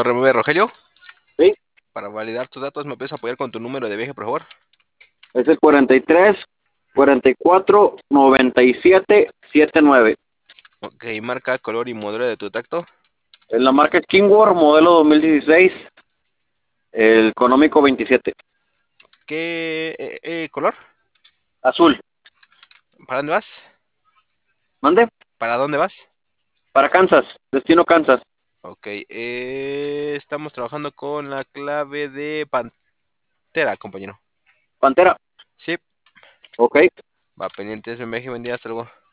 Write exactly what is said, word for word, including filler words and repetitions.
Remueve Rogelio. Sí, Para validar tus datos, ¿me puedes apoyar con tu número de viaje, por favor? es el cuarenta y tres, cuarenta y cuatro, noventa y siete, setenta y nueve. Ok, marca, color y modelo de tu tacto. En la marca Kingworth, modelo dos mil dieciséis, el económico veintisiete. ¿Qué eh, eh, color? Azul. ¿Para dónde vas? ¿Mande? ¿Para dónde vas? Para Kansas, destino Kansas. Ok, eh, estamos trabajando con la clave de Pantera, compañero. Pantera. Sí, Ok. va pendientes, me viaje, buen día, hasta luego.